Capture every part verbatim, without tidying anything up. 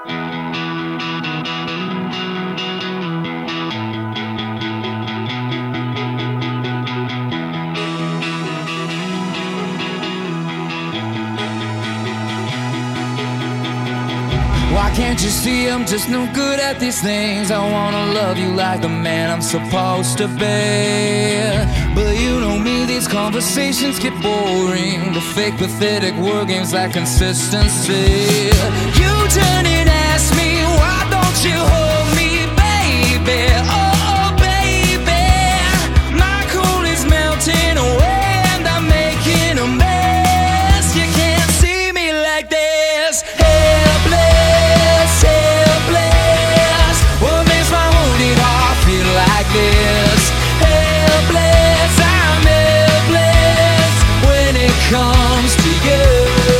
Why can't you see I'm just no good at these things? I wanna love you like the man I'm supposed to be, but you know me, these conversations get boring. The fake pathetic word games lack consistency. You turn and ask me, why don't you hold me, baby? Oh, baby, my cool is melting away and I'm making a mess. You can't see me like this. Helpless, helpless. What makes my wounded heart feel like this? Helpless, I'm helpless when it comes to you.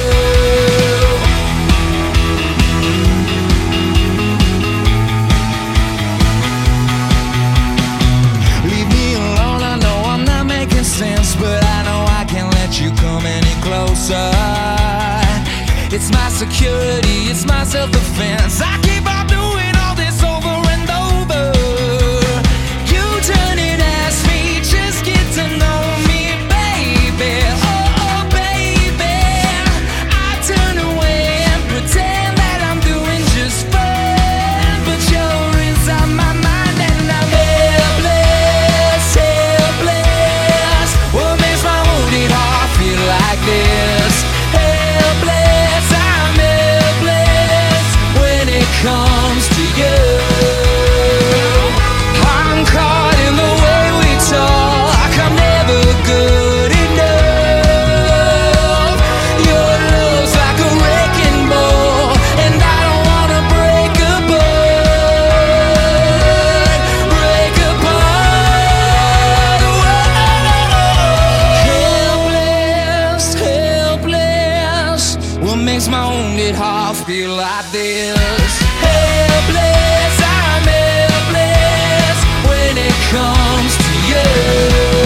Leave me alone, I know I'm not making sense, but I know I can't let you come any closer. It's my security, it's my self-defense. I keep on doing all this over and over. You turn and ask me, just get to know me, baby. Oh, baby, I turn away and pretend that I'm doing just fine, but you're inside my mind and I'm helpless, helpless. What makes my wounded heart feel like this? Helpless, I'm helpless when it comes to you. I'm caught in the way we talk, I'm never good enough. Your love's like a wrecking ball, and I don't wanna break apart, break apart. Helpless, helpless. What makes my wounded heart feel like this? Helpless, I'm helpless when it comes to you.